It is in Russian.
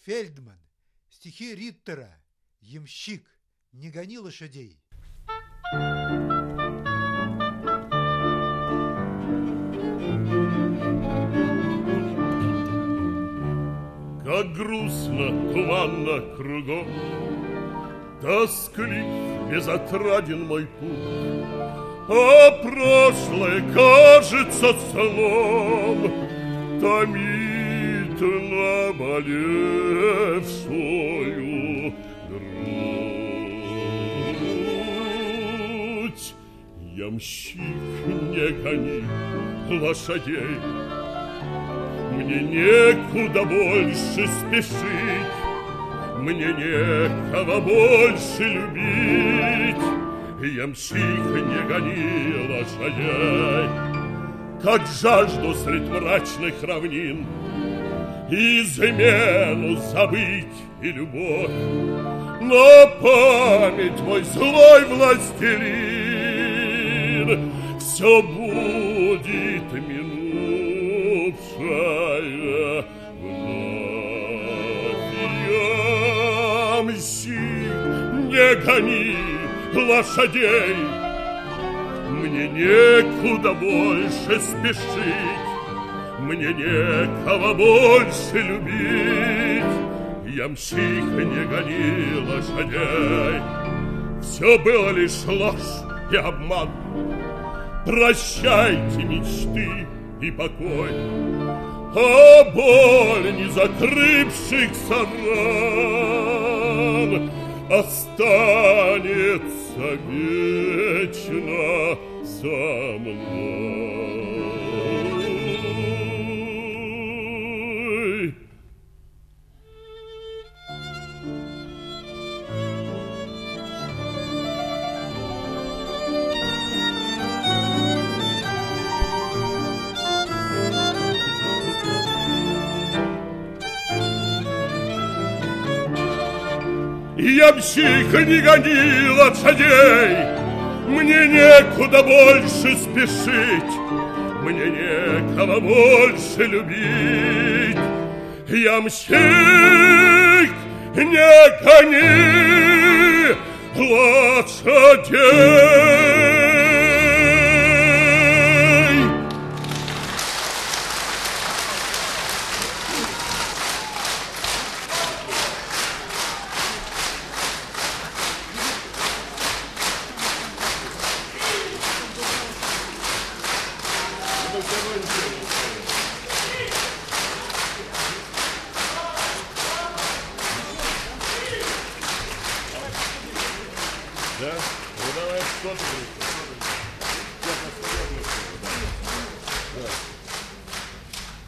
Фельдман. Стихи Риттера. Ямщик. Не гони лошадей. Как грустно, туманно кругом, тосклив, безотраден мой путь, а прошлое кажется сном, томит наболевшую грудь. Ямщик, не гони лошадей, мне некуда больше спешить, мне некого больше любить. Ямщик, не гони лошадей, как жажду средь мрачных равнин, измену забыть и любовь. Но память мой злой властелин все будет минувшая вновь. Ямщик, не гони лошадей, мне некуда больше спешить, мне некого больше любить. Ямщик, не гони лошадей, все было лишь ложь и обман. Прощайте мечты и покой, а боль незакрывшихся ран останется вечно со мной. Ямщик, не гони лошадей, мне некуда больше спешить, мне некого больше любить. Ямщик, не гони лошадей. Да? Ну давай, что ты говоришь?